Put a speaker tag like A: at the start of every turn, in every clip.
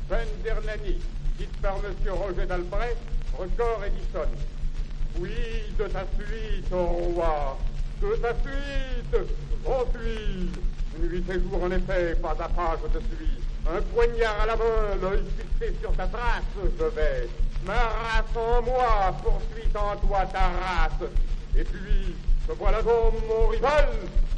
A: Jeanne d'Hernani, dite par M. Roger d'Albret, record Edison. Oui, de ta suite, ô roi, de ta suite, j'en suis. Nuit et jour, en effet, pas à pas, je te suis. Un poignard à la main, l'œil fixé sur ta trace, je vais. Ma race en moi, poursuit en toi ta race. Et puis, te voilà donc mon rival.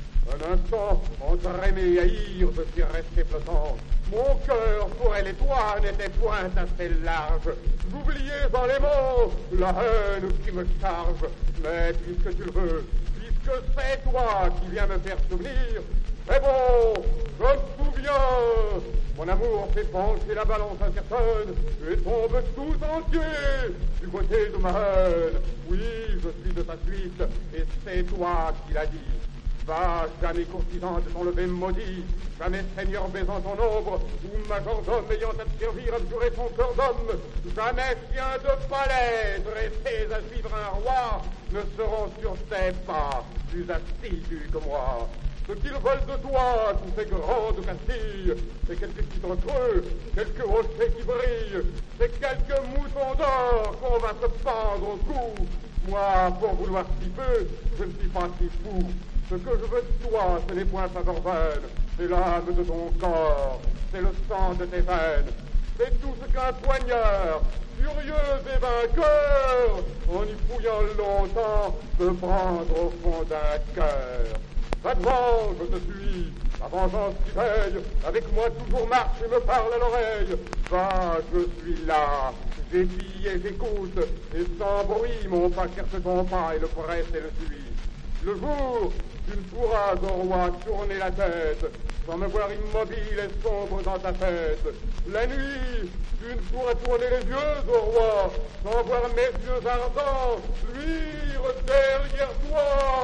A: Un instant, entre aimer et haïr, je suis resté flottant. Mon cœur, pour elle et toi, n'était point assez large. J'oubliais en les mots la haine qui me charge. Mais puisque tu le veux, puisque c'est toi qui viens me faire souvenir, c'est bon, je me souviens. Mon amour fait pencher la balance incertaine et tombe tout entier du côté de ma haine. Oui, je suis de ta suite et c'est toi qui l'as dit. Va, jamais courtisan de ton lever maudit, jamais seigneur baisant ton ombre, ou majordome ayant à te servir à jurer son cœur d'homme, jamais chien de palais dressés à suivre un roi ne seront sur tes pas plus assidus que moi. Ce qu'ils veulent de toi, tous ces grandes Castilles, c'est quelques titres creux, quelques rochers qui brillent, c'est quelques moutons d'or qu'on va se pendre au cou. Moi, pour vouloir si peu, je ne suis pas si fou. Ce que je veux de toi, ce n'est point ta verveine, c'est l'âme de ton corps, c'est le sang de tes veines, c'est tout ce qu'un poignard, furieux et vainqueur, en y fouillant longtemps, peut prendre au fond d'un cœur. Va devant, je te suis, la vengeance qui veille, avec moi toujours marche et me parle à l'oreille. Va, je suis là, j'épille et j'écoute, et sans bruit mon pas cherche ton pas et le presse et le suit. Le jour, tu ne pourras, ô roi, tourner la tête, sans me voir immobile et sombre dans ta tête. La nuit, tu ne pourras tourner les yeux, ô roi, sans voir mes yeux ardents luire derrière toi.